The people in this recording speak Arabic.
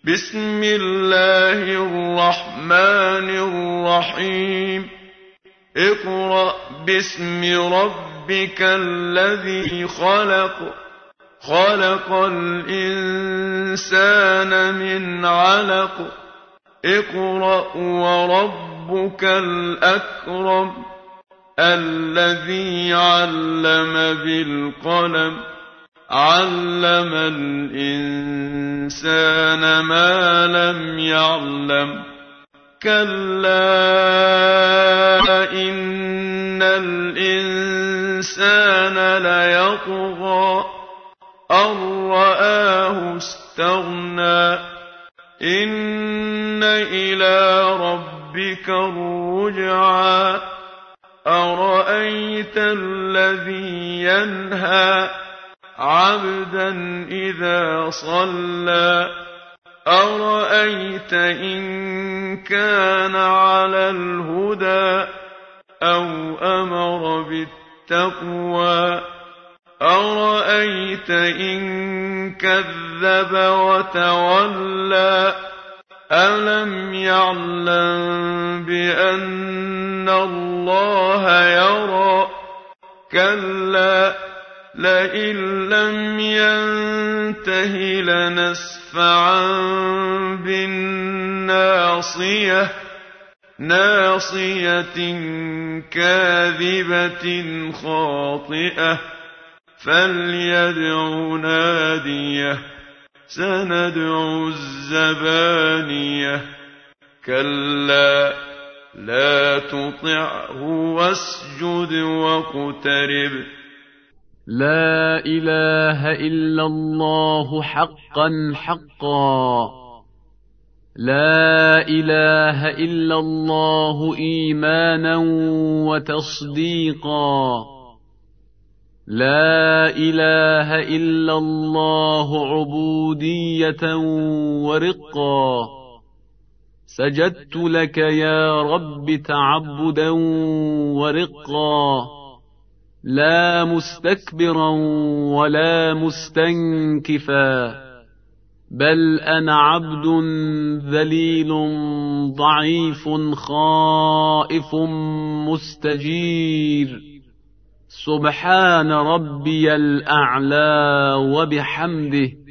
بسم الله الرحمن الرحيم اقرأ باسم ربك الذي خلق خلق الإنسان من علق اقرأ وربك الأكرم الذي علم بالقلم علم الإنسان ما لم يعلم كلا إن الإنسان ليطغى أن رآه استغنى إن إلى ربك الرجعى أرأيت الذي ينهى عبدا إذا صلى أرأيت إن كان على الهدى أو أمر بالتقوى أرأيت إن كذب وتولى ألم يعلم بأن الله يرى كلا لئن لم ينته لنسفعا بالناصية ناصية كاذبة خاطئة فليدع ناديه سندع الزبانية كلا لا تطعه واسجد واقترب لا إله إلا الله حقا حقا لا إله إلا الله إيمانا وتصديقا لا إله إلا الله عبودية ورقا سجدت لك يا رب تعبدا ورقا لا مستكبرا ولا مستنكفا بل أنا عبد ذليل ضعيف خائف مستجير سبحان ربي الأعلى وبحمده